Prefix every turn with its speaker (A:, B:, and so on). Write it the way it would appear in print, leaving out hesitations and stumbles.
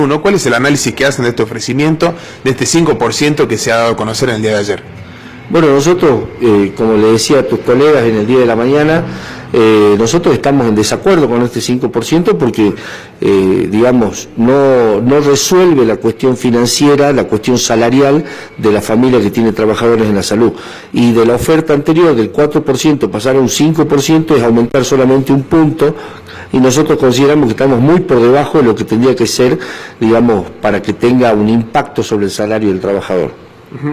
A: ¿Cuál es el análisis que hacen de este ofrecimiento, de este 5% que se ha dado a conocer en el día de ayer?
B: Bueno, nosotros, como le decía a tus colegas en el día de la mañana, nosotros estamos en desacuerdo con este 5% porque, digamos, no resuelve la cuestión financiera, la cuestión salarial de la familia que tiene trabajadores en la salud. Y de la oferta anterior del 4% pasar a un 5% es aumentar solamente un punto, y nosotros consideramos que estamos muy por debajo de lo que tendría que ser, digamos, para que tenga un impacto sobre el salario del trabajador.